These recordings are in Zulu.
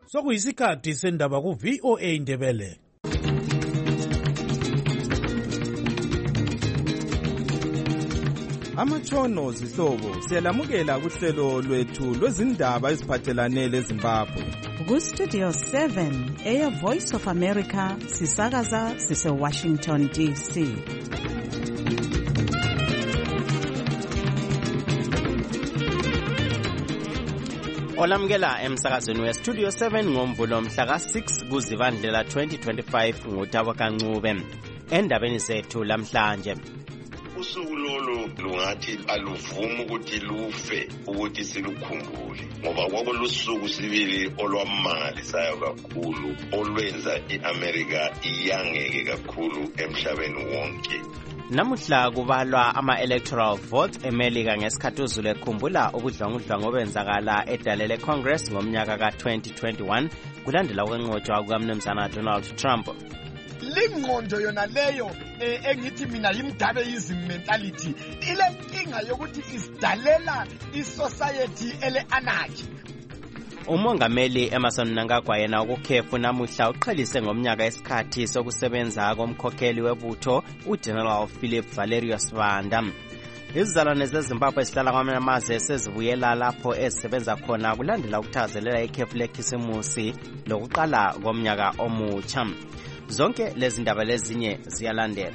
sokuyisikhathi sendaba ku-VOA Indebele. Amatshono zihlobo siyalamukela kuhlelo lwethu lwezindaba eziphathelane leZimbabwe. Ku-Studio 7 Air Voice of America sisakaza sise-Washington DC. Olamukela emsakazweni we-Studio 7 ngomvulo mhla ka-6 kuZibandlela 2025 nguTabo Kancube. Endabeni zethu lamhlanje, usuku lolu lungathi aluvumi ukuthi lufe ukuthi silukhumbule, ngoba kwakulusuku sibili olwamangalisayo kakhulu olwenza i-America iyangeke kakhulu emhlabeni wonke. Namuhla kubalwa ama-electoral vote eMelika ngesikhathi uzulu ekhumbula ubudlwangudlwangu obenzakala edalele Congress ngomnyaka ka-2021 kulandela ukwenqotshwa kukaMnumzana Donald Trump. Lingqondo yona leyo engithi mina yimdabeyism mentality ilenkinga yokuthi isidalela isociety ele-anarchy. Umongameli Emmerson Mnangagwa yena ukukhefu namuhla uqhelise ngomnyaka esikhathi sokusebenza komkhokheli webutho uGeneral Philip Valerius Banda. Izizalwane zeZimbabwe esihlala kwamanye amazwe sezibuyela lapho ezisebenza khona kulandela ukuthazelela ikhefu lekhisimusi lokuqala komnyaka omutsha. Zonke lezi ndaba lezinye ziyalandela.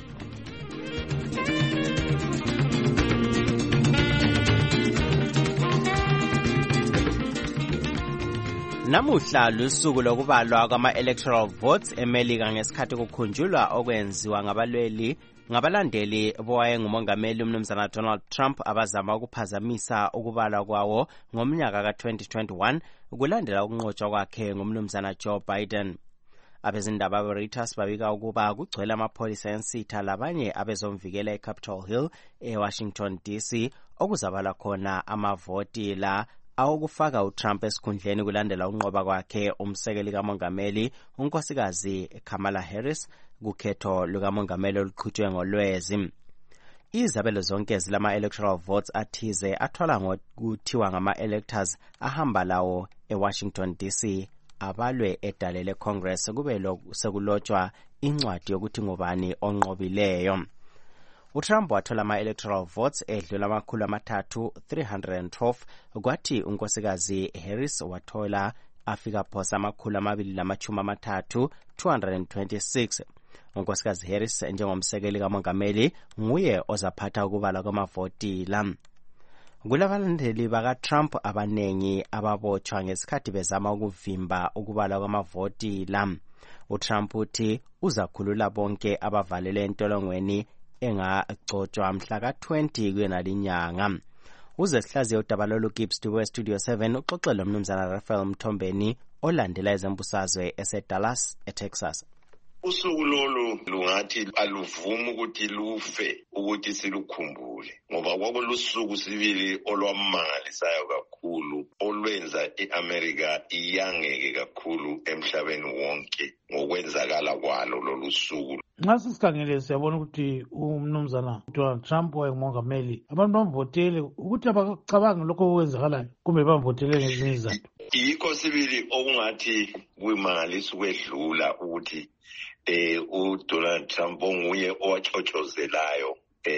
Namuhla lusuku lokubalwa kwama-electoral votes eMelika ngesikhathi kukhunjulwa okwenziwa ngabalandeli bowayengumongameli uMnumzana Donald Trump abazama ukuphazamisa ukubalwa kwawo ngomnyaka ka-2021 kulandela ukunqotshwa kwakhe nguMnumzana Joe Biden. Abezindaba be-Reuters babika ukuba kugcwele amapholisa ensitha labanye abezomvikela eCapitol Hill eWashington DC okuzabala khona amavoti la awokufaka uTrump esikhundleni kulandela ukunqoba kwakhe umsekeli kamongameli unkosikazi Kamala Harris kukhetho lukamongameli oluqhutshwe ngolwezi. Izabelo zonke zilama-electoral votes athize athola ngokuthiwa ngama-electors ahamba lawo eWashington DC abalwe edalele Congress kube sekulotshwa incwadi yokuthi ngubani onqobileyo. uTrump wathola ama-electoral votes edlula 312 kwathi unkosikazi Harris wathola afika phosa 230 226. Unkosikazi Harris njengomsekeli kamongameli nguye ozaphatha ukubala kwamavoti la. Kulabalandeli baka-Trump abanengi ababotshwa ngesikhathi bezama ukuvimba ukubala kwamavoti la. uTrump uthi uzakhulula bonke abavalele entolongweni engagcotshwa mhla ka-20 kwenalinyanga. Uzesihlaziya udaba lolu Gibbs we-Studio 7 uxoxe lo Mnumzana Raphael Mthombeni olandela ezembusazwe eseDallas, eTexas. Usuku lolu lungathi aluvumi ukuthi lufe ukuthi silukhumbule, ngoba kwakulusuku sibili olwamangalisayo kakhulu olwenza i-America iyangeke kakhulu emhlabeni wonke ngokwenzakala kwalo lolu suku. Nxa sisikhangele siyabona ukuthi uMnumzana Donald Trump wayengumongameli, abantu bamvotele ukuthi abacabangi lokho okwenzakalayo kumbe bamvotele ngezinye izizathu. Yikho sibili okungathi kuyimangalisa ukwedlula ukuthi uDonald Trump onguye owachochozelayo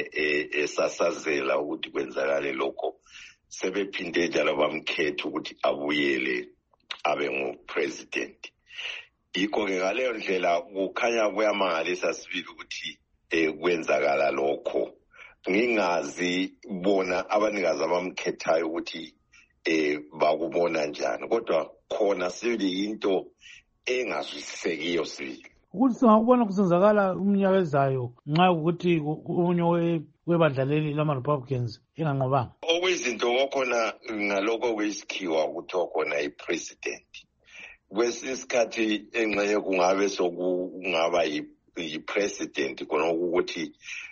esasazela ukuthi kwenzakale lokho sebephinde njalo bamkhetha ukuthi abuyele abe ngupresident. Yikho-ke ngaleyo ndlela kukhanya kuyamangalisa sibili ukuthi kwenzakala lokho. Ngingazi bona abanikazi abamkhethayo ukuthi bakubona njani, kodwa khona sibili into engazwisisekiyo sibili. Ukuthi singakubona kusenzakala umnyaka ezayo nxa ukuthi omunye webandlaleli lama-Republicans enganqobanga. Okwezinto kwakhona ngalokho kwesikhiwa kuthiwa khona i-president. Kwesinye isikhathi engxenye kungabe sokungaba yi-president khona ukuthi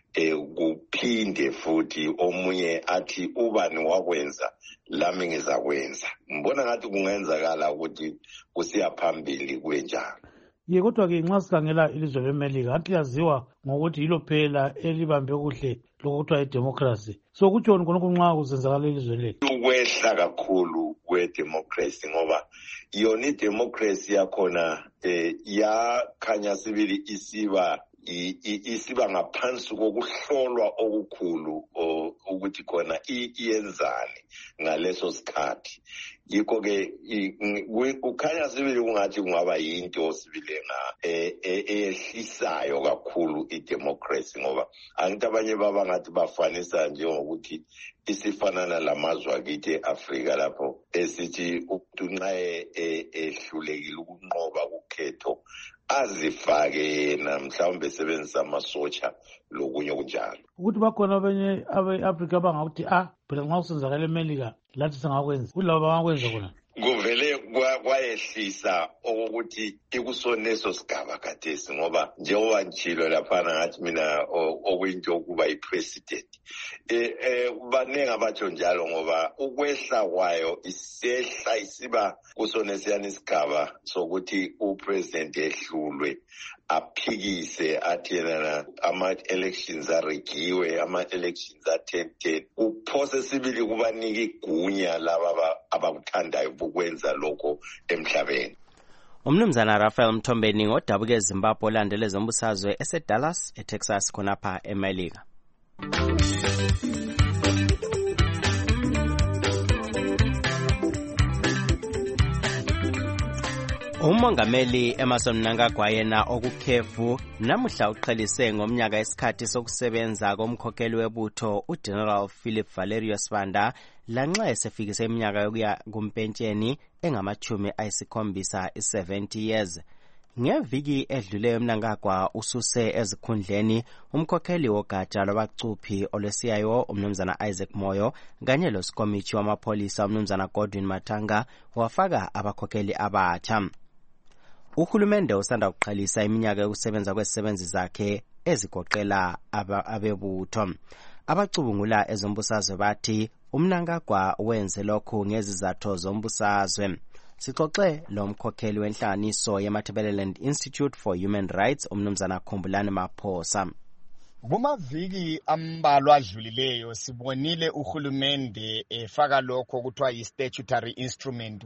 kuphinde futhi omunye athi ubani wakwenza lami ngizakwenza. Mbona ngathi kungenzakala ukuthi kusiya phambili kwenjalo. Kodwa-ke nxa sikhangela ilizwe leMelika ngathi yaziwa ngokuthi yilo phela elibambe kuhle lokuthiwa idemocracy. So kutshoni khonokho nxa kusenzakala elizweni lethu? Ukwehla kakhulu kwe-democracy ngoba yona i-democracy yakhona yakhanya sibili isiba ngaphansi kokuhlolwa okukhulu ukuthi khona iyenzani ngaleso sikhathi. Yikho-ke kukhanya sibili kungathi kungaba yinto sibile ehlisayo kakhulu i-democracy ngoba angithi abanye babangathi bafanisa njengokuthi isifanana lamazwe akithi e-Afrika lapho esithi umuntu nxa ehlulekile ukunqoba kukhetho azifake yena mhlawumbe sebenzisa amasotsha lokunye kunjalo. Ukuthi bakhona abanye abe-Afrika abangakuthi phela nxa usenzakala eMelika lathi singakwenza kulabo bangakwenza khona kuvele kwayehlisa okokuthi ikusoneso sigaba khathesi ngoba njengoba njilo laphana ngathi mina okuyinto ukuba yi-president baningi abatsho njalo ngoba ukwehla kwayo isehla isiba kusonesiyana isigaba sokuthi upresident ehlulwe aphikise athi yena ama-elections aregiwe, ama-elections a-10-10 kuphose sibili kubanika igunya laba abakuthandayo ukwenza lokho emhlabeni. Umnumzana Raphael Mthombeni ngodabuke eZimbabwe olandele zombusazwe eseDallas eTexas khonapha eMelika. Umongameli Emmerson Mnangagwa yena okukhefu namuhla uqhelise ngomnyaka esikhathi sokusebenza komkhokheli webutho uGeneral Philip Valerio Sibanda lanxa esefikise iminyaka yokuya kumpentsheni engama-70 years. Ngeviki edluleyo Mnangagwa ususe ezikhundleni umkhokheli wogatsha lwabacuphi olwesiyayo umnumzana Isaac Moyo kanye losikomithi wamapholisa umnumzana Godwin Matanga wafaka abakhokheli abatsha. Uhulumende usanda kuqalisa iminyaka yokusebenza kwezisebenzi zakhe ezigoqela abebutho. Abacubungula ezombusazwe bathi uMnangagwa wenze lokhu ngezizathu zombusazwe. Sixoxe lo mkhokheli wenhlanganiso yeMatabeleland Institute for Human Rights umnumzana Khumbulani Maphosa. Kumaviki ambalwa adlulileyo sibonile uhulumende efaka lokho kuthiwa yi-statutory instrument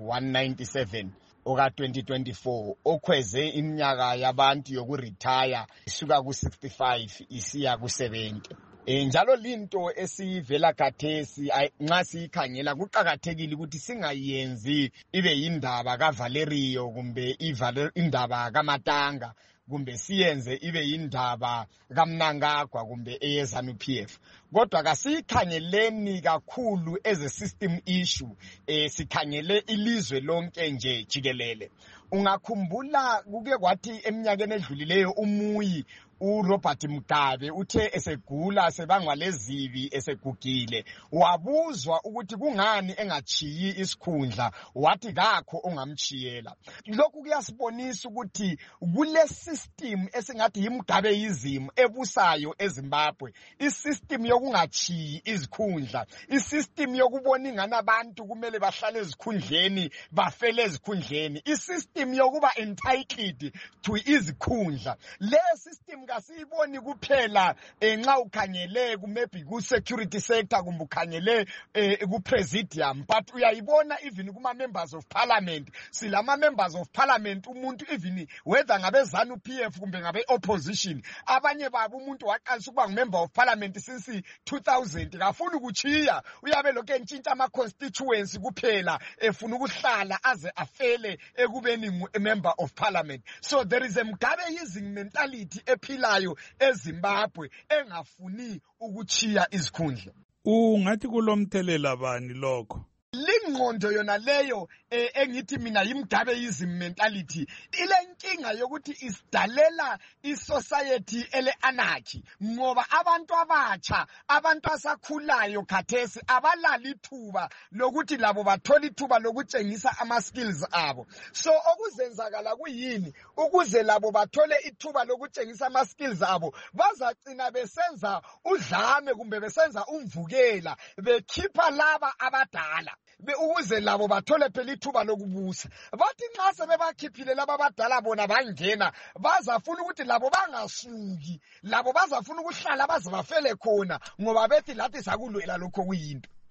197 oka 2024 okhweze iminyaka yabantu yokuretire isuka ku-65 isiya ku-70. Njalo linto esivela khathesi nxa siyikhangela kuqakathekile ukuthi singayenzi ibe yindaba kaValerio kumbe indaba kaMatanga kumbe siyenze ibe yindaba kaMnangagwa kumbe eyeZANU-PF. Kodwa kasikhangeleni kakhulu as a system issue, sikhangele ilizwe lonke nje jikelele. Ungakhumbula kuke kwathi eminyakeni edlulileyo umuyi uRobert Mugabe uthe esegula sebangwa lezibi esegugile wabuzwa ukuthi kungani engachiyi isikhundla wathi kakho ongamchiyela. Lokhu kuyasibonisa ukuthi kule system esingathi yiMugabe yizimo ebusayo eZimbabwe, isystem yokungachiyi izikhundla, isystem yokubona ingana abantu kumele bahlale ezikhundleni bafele ezikhundleni, isystem yokuba entitled to izikhundla. Le system kasiyiboni kuphela nxa ukhangele maybe ku-security sector kumbe ukhangele ku-presidium, but uyayibona even kuma-members of parliament. Silama members of parliament umuntu even whether ngabe ZANU-PF kumbe ngabe opposition, abanye babo umuntu waqalisa ukuba ngu-member of parliament since 2000 kafuna ukuchiya, uyabe lokhu entshintsha ama-constituency kuphela efuna ukuhlala aze afele ekubeni ngu-member of parliament. So there is a Mugabeism mentality ephilayo eZimbabwe engafuni ukuchiya izikhundla. Ungathi kulomthelela bani lokho? Lingqondo yona leyo engithi mina yiMugabeism mentality ilenkinga yokuthi isidalela isociety ele-anarchy ngoba abantu abatsha, abantu asakhulayo khathesi abalali ithuba lokuthi labo bathola ithuba lokutshengisa ama-skills abo. So okuzenzakala kuyini? Ukuze labo bathole ithuba lokutshengisa ama-skills abo bazagcina besenza udlame kumbe besenza umvukela bekhipha laba abadala ukuze labo bathole phela ithuba lokubusa. Bathi nxa sebebakhiphile laba abadala bona bangena bazafuna ukuthi labo bangasuki, labo bazafuna ukuhlala baze bafele khona ngoba bethi lathi sakulwela lokho kuyinto.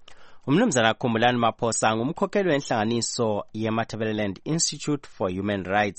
Umnumzana Khumbulani Maphosa ngumkhokheli wenhlanganiso ye-Matabeleland Institute for Human Rights.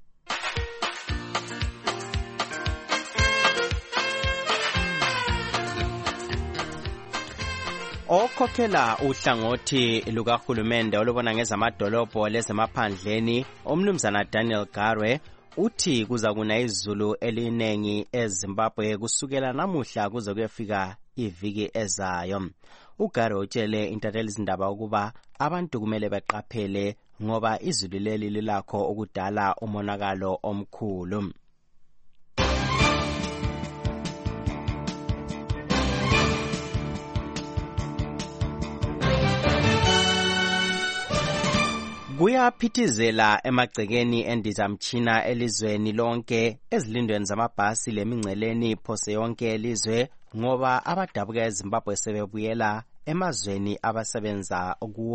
Okhokhela uhlangothi lukahulumende olubona ngezamadolobho lezemaphandleni umnumzana Daniel Garwe uthi kuza kuna izulu elinengi eZimbabwe kusukela namuhla kuze kuyefika iviki ezayo. uGarwe utshele intathelizindaba ukuba abantu kumele beqaphele ngoba izulu leli lilakho ukudala umonakalo omkhulu. Kuyaphithizela emagcekeni endizamtshina elizweni lonke ezilindweni zamabhasi lemingceleni phose yonke elizwe ngoba abadabuka eZimbabwe sebebuyela emazweni abasebenza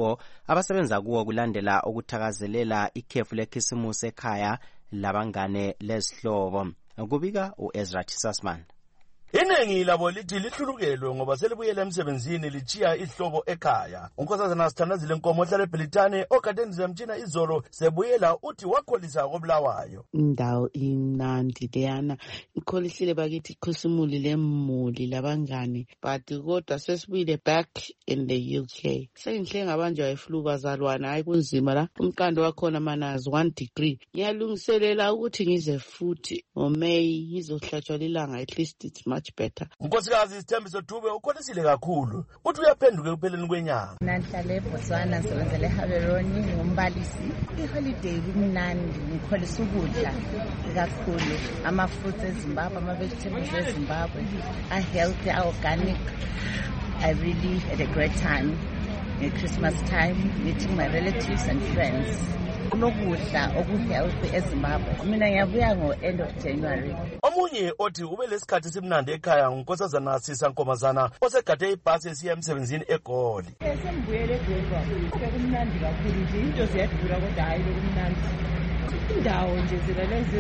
kuwo kulandela ukuthakazelela ikhefu lekhisimusi ekhaya labangane lezihlobo. Kubika uEzra Tisasman. Iningi labo lithi lihlulukelwe ngoba selibuyela emsebenzini lichiya ihlobo ekhaya. Unkosazana Sithandazile Nkomo ohlala eBhelitane okade endizamtshina izolo sebuyela uthi wakholisa koBulawayo. Indawo imnandi leyana ikholisile bakithi ikhosumuli lemuli labangane but kodwa sesibuyile back in the UK. Sengihlenga ngabanjwa iflu bazalwana hayi kunzima la. Umqando wakhona manazi 1 degree. Ngiyalungiselela ukuthi ngize futhi ngoMay ngizohlatshwa lilanga at least it's much better. Unkosikazi Sithembiso Dube ukholisile kakhulu. Uthi uyaphenduka ekupheleni kwenyanga. Nahlala eBotswana ngisebenzele eHaberoni ngumbalisi. Iholiday kumnandi ngikholisa ukudla kakhulu. Ama-fruits eZimbabwe, ama-vegetables eZimbabwe are healthy, are organic. I really had a great time at Christmas time meeting my relatives and friends. Kulokudla okuhealthy eZimbabwe. Mina ngiyabuya ngo-end of January. Omunye othi ube lesikhathi simnandi ekhaya ngunkosazana Sisa Nkomazana osegade ibhasi esiya emsebenzini eGoli. Sembuyele eGoli. Kumnandi kakhulu nje into ziyadura kodwa hayi kumnandi. Indawo nje zilalezo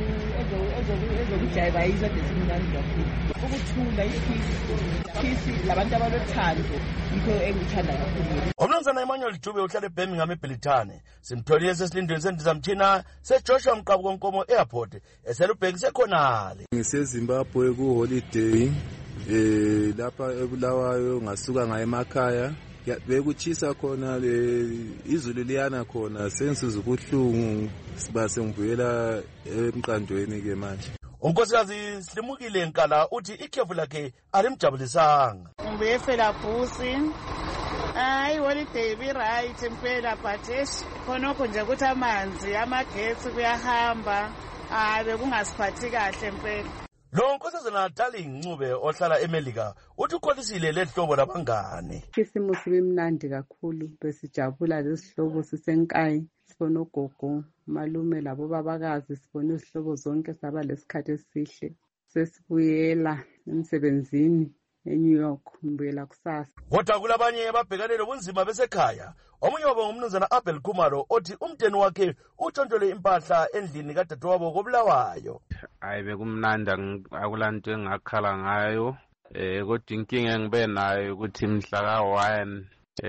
ezokujayiva yizo desimnandi kakhulu. Ukuthula iphisi labantu abalothando yikho engithanda kakhulu. Umnumzana Emmanuel Dube uhlala eBirmingham eBhelitane simtholile sesilindweni sendizamtshina seJoshua Mqabuko Nkomo Airport eselubhekise khonale. NgiseZimbabwe ku holiday lapha eBulawayo ngasuka ngaye emakhaya bekuchisa khona izulu liyana khona sensiza ukuhlungu siba sengivuyela emqandweni ke manje. Unkosikazi Slimukile Nkala uthi ikhefu lakhe alimjabulisanga. Ngibuye eFelabusi. Hayi holiday be right impela but khonokho nje ukuthi amanzi amagetsi kuyahamba bekungasiphathi kahle impela. Lo nkosazana Darling Ncube ohlala eMelika uthi ukholisile lehlobo labangane. Isimusi bemnandi kakhulu besijabula lesihlobo sisenkayi sibona ugogo malume labo babakazi sibona izihlobo zonke saba lesikhathi esihle sesibuyela emsebenzini eNew York mbuyela kusasa. Kodwa kulabanye ababhekanele ubunzima besekhaya. Omunye wabo ngumnumzana Abel Khumalo othi umnteni wakhe utshontshole impahla endlini kadadewabo koBulawayo. Hayi bekumnandi akulanto engakhala ngayo kodwa inkinga engibe nayo ukuthi mhla ka1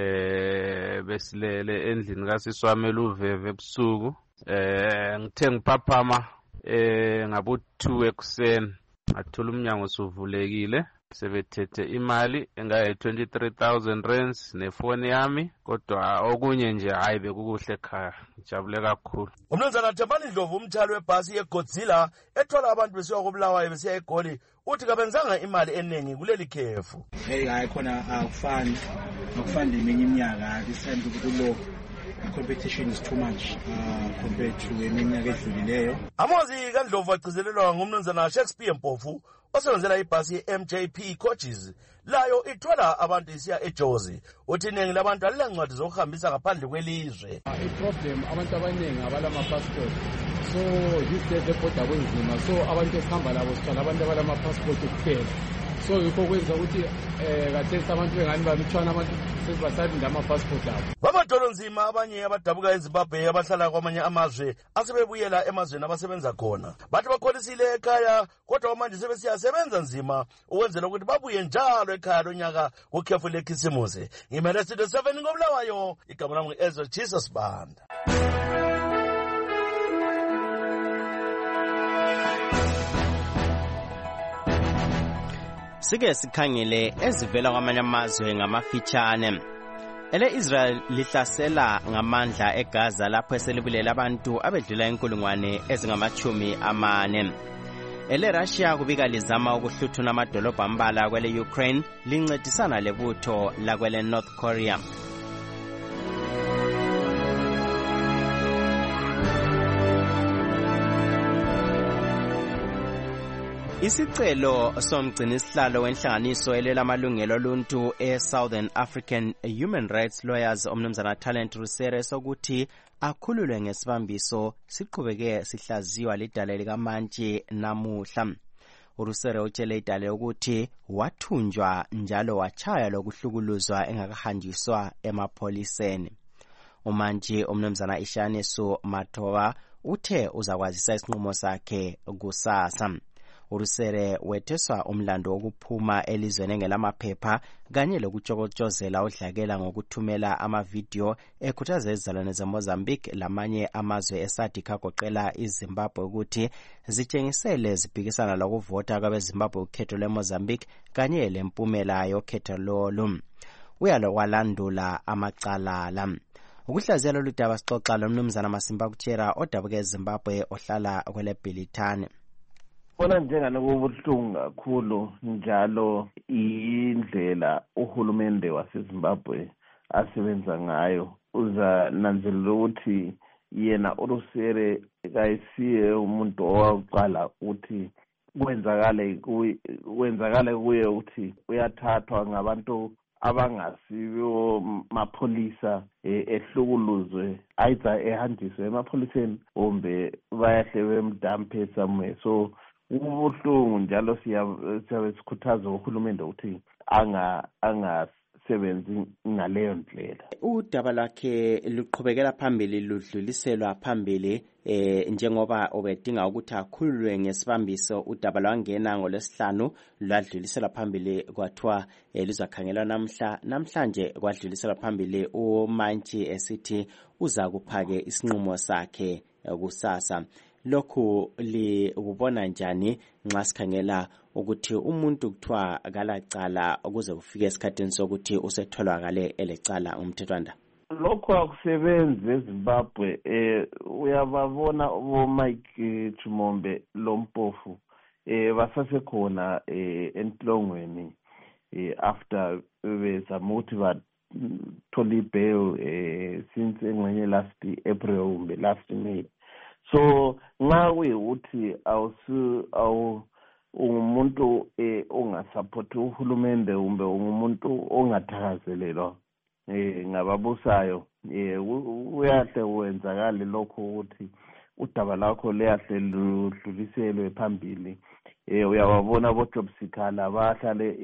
besilele endlini kasiswami eLuveve ebusuku ngithe ngiphaphama ngabo2 ekuseni ngathola umnyango suvulekile sebethethe imali engaye 23,000 rands nefoni yami kodwa okunye nje hayi bekukuhle ekhaya ngijabule kakhulu. Umnumzana Thembani Ndlovu umthwalo webhasi yeGodzilla ethola abantu besiya koBulawayo besiya eGoli uthi kabenzanga imali eningi kuleli khefu. Hayi khona akufani neminye iminyaka this time kulo competition is too much compared to eminyaka edlulileyo. Amazwi kaNdlovu agcizelelwa ngumnumzana Shakespeare Mpofu osebenzela ibhasi ye-MJP Coaches layo ithola abantu isiya eJozi uthi iningi labantu alilencwadi zokuhambisa ngaphandle kwelizwe. I-problem abantu abaningi abalama-passport so this day the border kunzima so abantu esihamba labo sithola abantu abalama-passport kuphela so yikho kwenza ukuthi kathesi abantu bengani balutshwana abantu sebasalinda amapassport abo. Bamadolo nzima abanye abadabuka eZimbabwe abahlala kwamanye amazwe asebebuyela emazweni abasebenza khona bathi bakholisile ekhaya kodwa manje sebesiyasebenza nzima ukwenzela ukuthi babuye njalo ekhaya lonyaka kukhefu lekhisimusi. Ngimele Studio 7 ngobulawayo, igama lami Ezra Jesus Banda. Sike sikhangele ezivela kwamanye amazwe ngamafitshane. Israel lihlasela ngamandla eGaza lapho eselibulela abantu abedlula 40,000. Russia kubika lizama ukuhluthuna amadolobha ambala kwele Ukraine lincedisana lebutho lakwele North Korea. Isicelo somgcinisihlalo wenhlanganiso elwela amalungelo oluntu eSouthern African Human Rights Lawyers umnumzana Talent Rusere sokuthi akhululwe ngesibambiso siqhubeke sihlaziywa lidale likaMantshi namuhla. Rusere utshele idale ukuthi wathunjwa njalo wachaya lokuhlukuluzwa engakahanjiswa emapholiseni. uMantshi umnumzana Ishanisu Mathoba uthe uzakwazisa isinqumo sakhe kusasa. Rusere wetheswa umlando wokuphuma elizweni engelamaphepha kanye lokutshokotshozela udlakela ngokuthumela amavidiyo ekhuthaza izizalwane zeMozambique lamanye amazwe eSADC agoqela iZimbabwe ukuthi zitshengisele zibhikisana lokuvota kwabeZimbabwe ukhetho lweMozambique kanye lempumela yokhetho lolu. Walandula amacala la. Ukuhlaziya lolu daba sixoxa lomnumzana Masimba Kuchera odabuka eZimbabwe ohlala kwele Bhilithani. Bona njengane kubuhlungu kakhulu njalo indlela uhulumende waseZimbabwe asebenza ngayo. Uza nanzelela ukuthi yena uRusere kayisiye umuntu owaqala ukuthi kwenzakale kuye ukuthi uyathathwa ngabantu abangasibo mapholisa ehlukuluzwe ayiza ehanjiswe emapholiseni kumbe bayahle bemdampe somewhere. So ubuhlungu njalo siyabe sikhuthaza uhulumende ukuthi angasebenzi ngaleyo ndlela. Udaba lwakhe luqhubekela phambili ludluliselwa phambili njengoba obedinga ukuthi akhululwe ngesibambiso. Udaba lwangena ngoLwesihlanu lwadluliselwa phambili kwathiwa luzakhangelwa namhlanje kwadluliselwa phambili uMantshi esithi uza kuphake isinqumo sakhe kusasa. Lokhu likubona njani nxa sikhangela ukuthi umuntu kuthiwa akalacala ukuze kufike esikhathini sokuthi usetholakale elecala umthethwanda? Lokhu akusebenzi eZimbabwe. Uyababona boMike Chimombe Lompofu basasekhona entilongweni after bezama ukuthi bathole bail since engxenye last April kumbe last May. So nxa kuyukuthi ungumuntu ongasapoti uhulumende kumbe ungumuntu ongathakazelelwa ngababusayo, uyahle wenzakale lokho ukuthi udaba lakho leyahle ludluliselwe phambili. Uyababona boJob Sikhala bahlale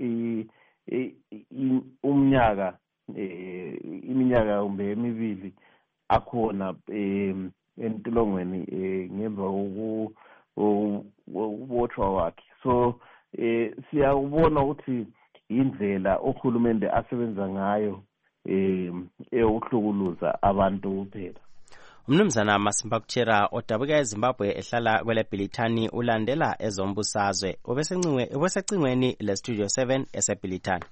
iminyaka kumbe emibili akhona entilongweni ngemva ukubotshwa wakhe. So siyakubona ukuthi indlela uhulumende asebenza ngayo ukuhlukuluza abantu kuphela. Umnumzana Masimba Kuchera odabuka eZimbabwe ehlala kwele Bhilithani ulandela ezombusazwe ubesecingweni leStudio 7 eseBhilithani.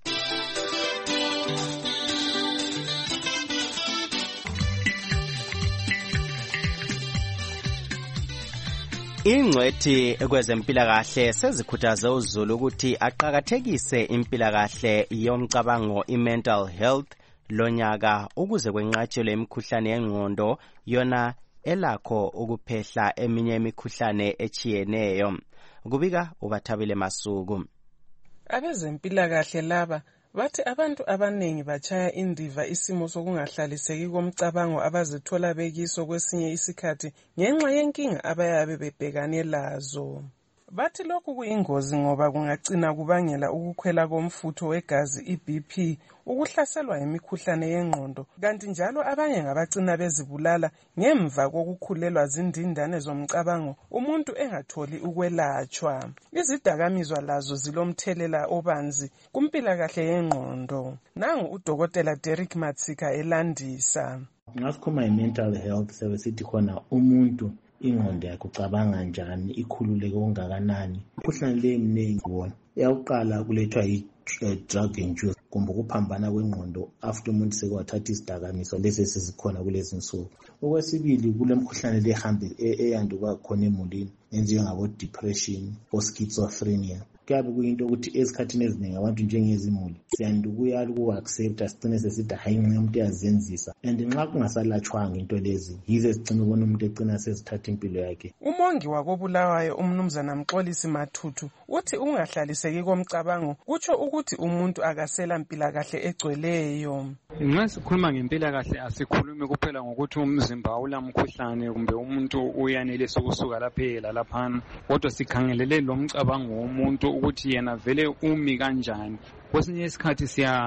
Ingcwethi kwezempilakahle sezikhuthaze uZulu ukuthi aqhakathekise impilakahle yomcabango mental health lonyaka ukuze kwenqatshelwe imikhuhlane yengqondo yona elakho ukuphehla eminye imikhuhlane echiyeneyo. Kubika uBathabile Masuku. Abezempilakahle laba bathi abantu abanengi bachaya indiva isimo sokungahlaliseki komcabango abazithola bekiso kwesinye isikhathi ngenxa yenkinga abayabe bebhekane lazo. Bathi lokhu kuyingozi ngoba kungagcina kubangela ukukhwela komfutho wegazi iBP, ukuhlaselwa imikhuhlane yengqondo, kanti njalo abanye ngabagcina bezibulala ngemva kokukhulelwa zindindane zomcabango umuntu engatholi ukwelatshwa. Izidakamizwa lazo zilomthelela obanzi kumpilakahle yengqondo. Nangu udokotela Derek Matsika elandisa. Ngasikhuluma i-mental health sebesithi khona umuntu ingqondo yakhe ucabanga njani, ikhululeke ongakanani. Imikhuhlane le eminingi wona eyakuqala kulethwa i-drug induced kumbe ukuphambana kwengqondo after umuntu sekwathatha isidakamizwa lesi sesikhona kulezi nsuku. Okwesibili kule mkhuhlane le ehambe eyanduka khona emulini enjengabo depression or schizophrenia. Kuyabe kuyinto ukuthi ezikhathini eziningi abantu njengezimuli siyanda ukuyala uku-accepta sigcine sesithi hayi nxa umuntu yazenzisa, and nxa kungasalatshwanga into lezi yize sigcine ubona umuntu egcina sezithatha impilo yakhe. Umongi wakobulawayo umnumzana Mxolisi Mathuthu uthi ungahlaliseki komcabango kutsho ukuthi umuntu akasela mpilakahle egcweleyo. Nxa sikhuluma ngempilakahle asikhulumi kuphela ngokuthi umzimba ulamkhuhlane kumbe umuntu uyanelisa ukusuka lapha laphana, kodwa sikhangelele lo mcabango womuntu ukuthi yena vele umi kanjani. Kwesinye isikhathi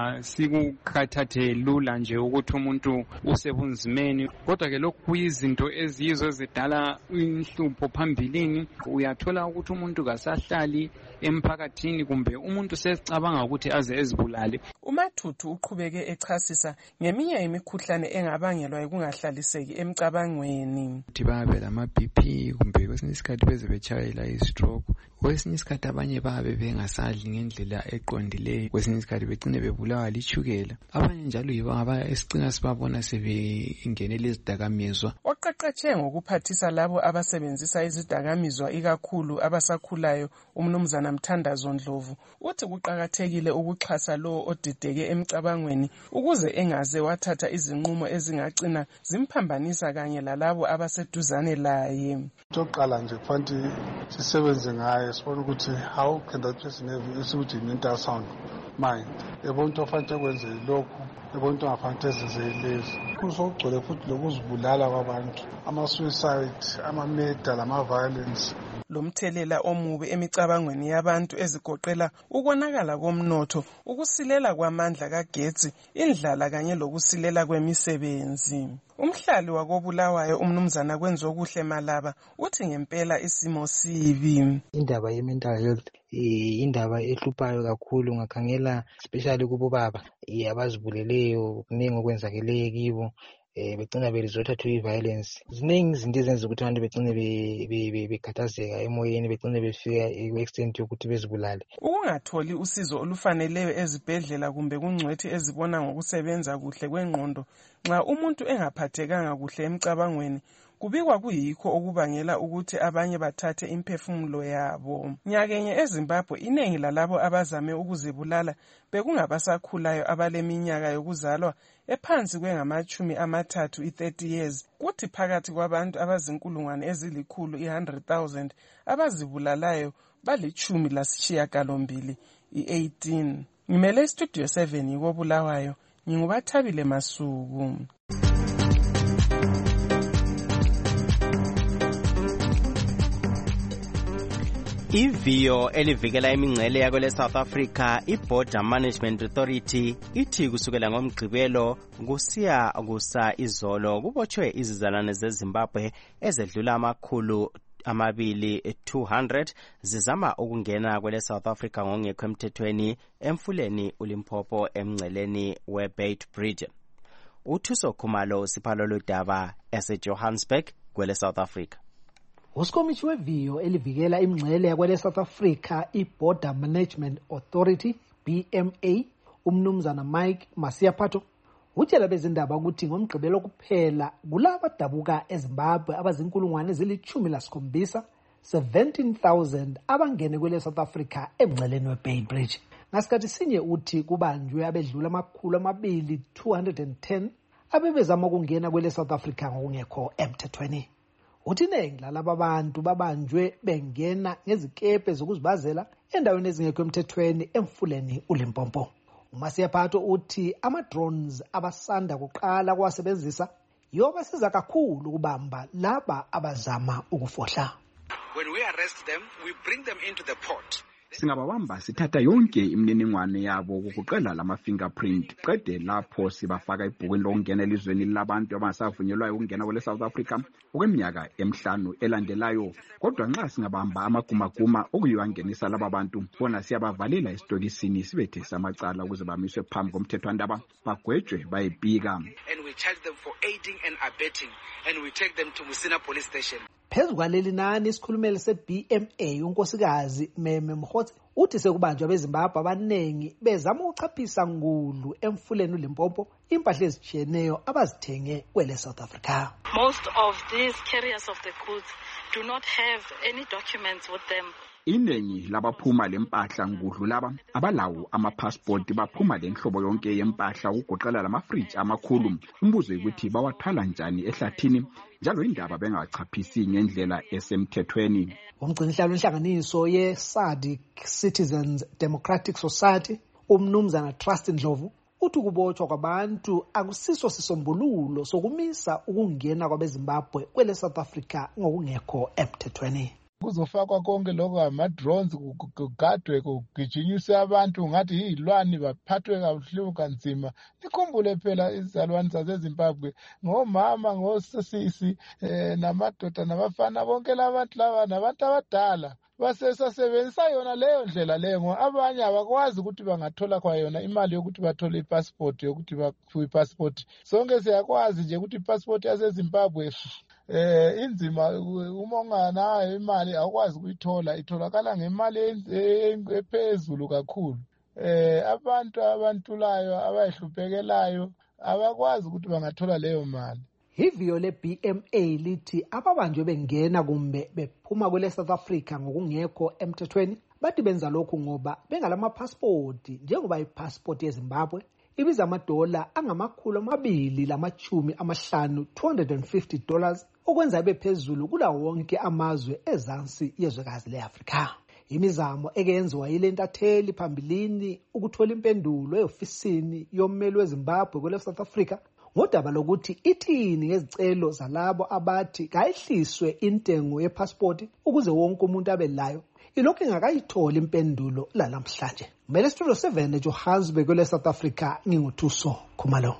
sikukhathathe lula nje ukuthi umuntu usebunzimeni, kodwa ke lokhu kuyizinto eziyizo ezidala inhlupho phambilini. Uyathola ukuthi umuntu kasahlali emphakathini kumbe umuntu sesicabanga ukuthi aze ezibulale. uMathuthu uqhubeke echasisa ngeminye imikhuhlane engabangelwa ukungahlaliseki emcabangweni. Ukuthi babe lama-BP kumbe kwesinye isikhathi beze betshayela i-stroke, kwesinye isikhathi abanye babe bengasadli ngendlela eqondileyo, kwesinye isikhathi begcine bebulawa litshukela. Abanye njalo yibo esicina sibabona sebengenele izidakamizwa. Oqeqetshe ngokuphathisa labo abasebenzisa izidakamizwa ikakhulu abasakhulayo umnumzana Mthandazo Ndlovu uthi kuqakathekile ukuxhasa lo odideke emcabangweni ukuze engaze wathatha izinqumo ezingagcina zimphambanisa kanye lalabo abaseduzane laye. Oqala nje kufanele sisebenze ngaye sibone ukuthi how can that person have ukuthi mental sound mind. Ebonto fanele kwenze lokhu, ebonto afanele ezenze lezi. Kusogcwele futhi lokuzibulala kwabantu, ama-suicide, ama-murder, lama-violence. Lo mthelela omubi emicabangweni yabantu ezigoqela ukonakala komnotho, ukusilela kwamandla kagetsi, indlala kanye lokusilela kwemisebenzi. Umhlali wakobulawayo umnumzana Kwenzokuhle Malaba uthi ngempela isimo sibi. Indaba ye-mental health indaba ehluphayo kakhulu, ngakhangela especially kubo baba abazibuleleyo, kuningi okwenzakeleyo kibo. Begcina beresort to violence. Ziningi izinto ezenza ukuthi abantu begcine bekhathazeka emoyeni, begcine befika extent yokuthi bezibulale. Ukungatholi usizo olufaneleyo ezibhedlela kumbe kungcwethi ezibona ngokusebenza kuhle kwengqondo nxa umuntu engaphathekanga kuhle emcabangweni kubikwa kuyikho okubangela ukuthi abanye bathathe imphefumulo yabo. Nyakenye eZimbabwe inengi lalabo abazame ukuzibulala bekungabasakhulayo abaleminyaka yokuzalwa ephansi kwengama-30 30 years. Kuthi phakathi kwabantu abazinkulungwane ezili-100,000 abazibulalayo bali-18. Ngimele Studio 7 kobulawayo, nginguBathabile Masuku. Iviyo elivikela imingcele yakwele South Africa iBorder Management Authority ithi kusukela ngoMgqibelo kusiya kusa izolo kubotshwe izizalwane zeZimbabwe ezedlula 200 zizama ukungena kwele South Africa ngongekho emthethweni emfuleni uLimpopo emngceleni weBeit Bridge. uThuso Khumalo siphalo lodaba eseJohannesburg kwele South Africa. Uskomishi weviyo elivikela imingcele yakwele South Africa iBorder Management Authority BMA umnumzana Mike Masiaphato utshela bezindaba ukuthi ngoMgqibelo kuphela kulabo adabuka eZimbabwe abazinkulungwane ezili-17 17,000 abangene kwele South Africa emngceleni weBeit Bridge. Ngasikhathi sinye uthi kubanjwe abedlula 210 abebezama ukungena kwele South Africa ngokungekho emthethweni. Uthi iningi lalaba bantu babanjwe bengena ngezikepe zokuzibazela endaweni ezingekho emthethweni emfuleni uLimpopo. uMasiaphato uthi ama-drones abasanda kuqala kuwasebenzisa yobasiza kakhulu ukubamba laba abazama ukufohla. When we arrest them, we bring them into the port. Singababamba sithatha yonke imininingwane yabo ukuqela lama fingerprint qede lapho sibafaka ibhukwini lokungena elizweni labantu abangasavunyelwayo ukungena kwele South Africa okweminyaka emihlanu elandelayo. Kodwa nxa singabamba amagumaguma okuyiwangenisa laba bantu bona siyabavalela esitokisini sibethe samacala ukuze bamiswe phambi komthethwandaba bagwetshwe bayebika. And we charge them for aiding and abetting and we take them to Musina police station. Phezu kwaleli nani isikhulumeli se-BMA unkosikazi Meme Mkhotsi uthi sekubanjwa beZimbabwe abaningi bezama ukuchaphisa ngulu emfuleni uLimpopo impahla ezijiyeneyo abazithenge kwele South Africa. Most of these carriers of the goods do not have any documents with them. Iningi labaphuma lempahla ngudlu laba abalawo amapassport baphuma lenhlobo yonke yempahla ukugoqela lamafridge amakhulu. Umbuzo ukuthi bawathwala njani ehlathini njalo indaba bengachaphisi ngendlela esemthethweni. Umgcinihlalo wenhlanganiso ye-SADC Citizens Democratic Society umnumzana Trust Ndlovu uthi ukubotshwa kwabantu akusiso sisombululo sokumisa ukungena kwabeZimbabwe kwele South Africa ngokungekho emthethweni. Kuzofakwa konke lokho ama-drones kugadwe kugijinyiswe abantu ngathi yizilwane baphathwe kabuhlungu kanzima. Nikhumbule phela izalwane zaseZimbabwe ngomama ngosisi namadoda nabafana bonke labantu laba nabantu abadala basesasebenzisa yona leyo ndlela leyo. Abanye abakwazi ukuthi bangathola kwa yona imali yokuthi bathole ipassport yokuthi baphiwe ipassport. Sonke siyakwazi nje ukuthi ipassport yaseZimbabwe inzima uma unganayo imali awukwazi ukuyithola, itholakala ngemali ephezulu kakhulu. Abantu abantulayo abayihluphekelayo abakwazi ukuthi bangathola leyo mali. Iviyo le-BMA lithi ababanjwe bengena kumbe bephuma kwele South Africa ngokungekho emthethweni bathi benza lokhu ngoba bengalamapasipoti njengoba ipassport yeZimbabwe ibiza $250 $250 okwenza ibe phezulu kula wonke amazwe ezansi yezwekazi le-Afrika. Imizamo ekenziwa yilentatheli phambilini ukuthola impendulo eofisini yommeli weZimbabwe kwele South Africa ngodaba lokuthi ithini ngezicelo zalabo abathi kayihliswe intengo yepassport ukuze wonke umuntu abe layo ilokhu ingakayitholi impendulo lalamhlanje. Mele Studio 7 eJohannesburg kwele South Africa nginguthuso Khumalo.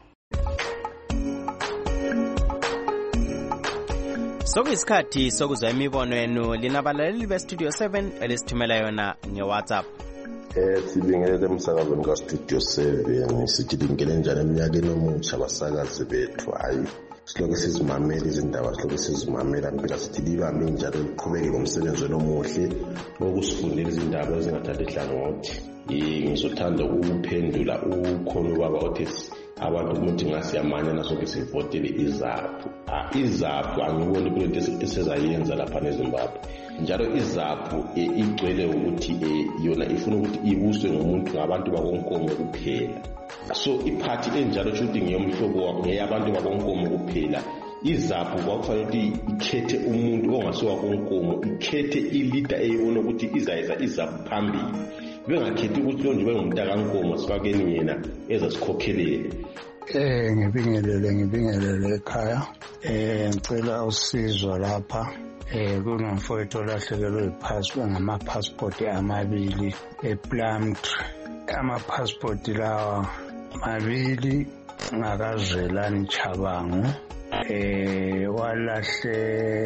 Sokuyisikhathi sokuzwa imibono yenu linabalaleli beStudio 7 elisithumela yona ngeWhatsApp. Sibingelele emsakazweni kaStudio 7 sithi bingele njani eminyakeni omutsha abasakazi bethu. Hayi silokhu sizimamela izindaba silokhu sizimamela impela sithi libambe njalo liqhubeke ngomsebenzi omuhle wokusifundela izindaba ezingathatha ihlangothi. Ngizothanda ukuphendula ukhona ubaba othi abantu ukuthi ngasiyamanya nasoke sivotele izaphu. Izaphu angiboni kulento esezayenza lapha eZimbabwe. Njalo izaphu igcwele ukuthi yona ifuna ukuthi ibuswe ngumuntu ngabantu bakonkomo kuphela. So iphathi enjalo ukuthi ngiyomhlobo wakho ngeyabantu bakonkomo kuphela. Izaphu kwakufanele ukuthi ikhethe umuntu ongasiwa konkomo, ikhethe ilida eyibona ukuthi izayeza izaphu phambili. Bengakhethi ukuthi lo nje bengumntakankomo sifakeni yena ezasikhokhelele. Ngibingelele ekhaya. Ngicela usizo lapha. Kunomfowethu olahlekelwe ngama-passport amabili ePlumtree. Ama-passport lawa mabili ngakazwelani Chabangu. Walahle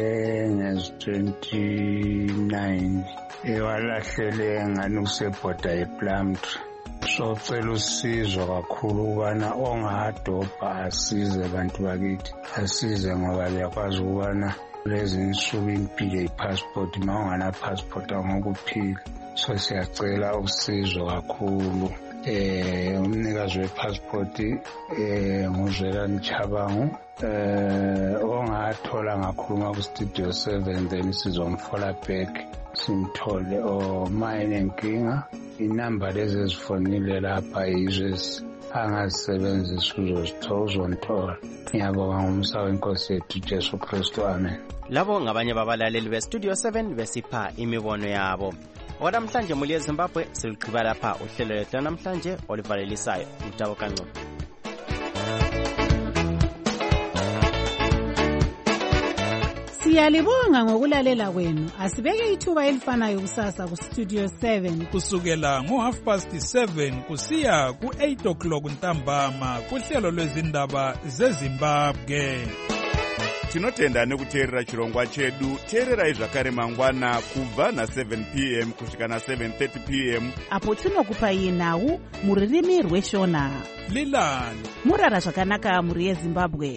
ngezi-29. Walahlele ngani kusebhoda ePlumtree. So cela usizo kakhulu ukubana ongadobha asize abantu bakithi. Asize ngoba liyakwazi ukubana lezi nsuku impilo ipassport ma ungana passport angokuphila. So siyacela usizo kakhulu. Umnikazi wepassport nguzwelani Chabangu. Ongathola ngakhuluma kuStudio 7 then sizomfola back simthole mine nkinga. Inamba lezi ezifonile lapha yizo angazisebenzisa uzozithola. Ngiyabonga ngomsa wenkosi yethu Jesu Kristu, amen. Labo ngabanye babalaleli beStudio 7 besipha imibono yabo. Namhlanje muli eZimbabwe siligqiba lapha uhlelo lethu namhlanje olivalelisayo uTabo Kancube. Siyalibonga ngokulalela kwenu. Asibeke ithuba elifanayo kusasa ku Studio 7 kusukela ngo7:30 kusiya ku8 o'clock ntambama kuhlelo lwezindaba zeZimbabwe. Tinotenda nekuteerera chirongwa chedu. Teererai zvakare mangwana kubva na7 p.m. kusvika na7:30 p.m. apo tinokupai nhau muririmi rweshona. Lilani murara zvakanaka muri yeZimbabwe.